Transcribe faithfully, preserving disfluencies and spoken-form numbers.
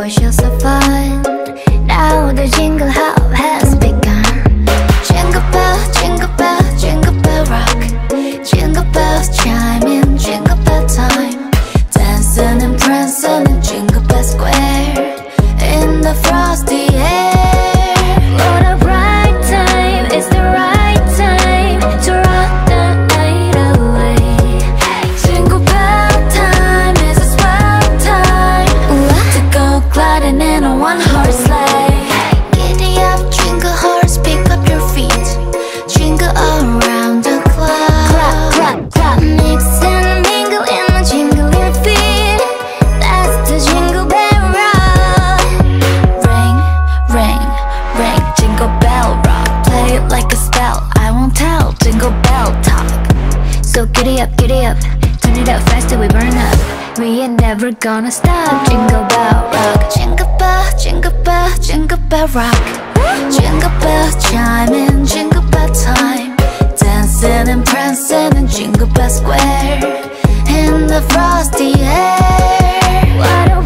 was just so fun. Now the jingle hop has begun. Jingle bell, jingle bell, jingle bell rock. Jingle bells chime in jingle bell time. Dancing and prancing in Jingle Bell Square in the frosty air. What a bright time, it's the right time to rock the night away. Jingle bell time is a swell time to go gliding in a one-horse sleigh. Giddy up, jingle horse, pick up your feet. Jingle around the clock. Clap, clap, clap. Mix and mingle in the jingling feet. That's the Jingle Bell Rock. Ring, ring, ring, Jingle Bell Rock. Play it like a spell, I won't tell. Jingle Bell Talk. So giddy up, giddy up. Turn it up fast till we burn up. We ain't never gonna stop. Jingle Bell Rock. Jingle bell, jingle bell, jingle bell rock. Jingle bells chime in Jingle Bell time. Dancing and prancing in Jingle Bell Square in the frosty air. What a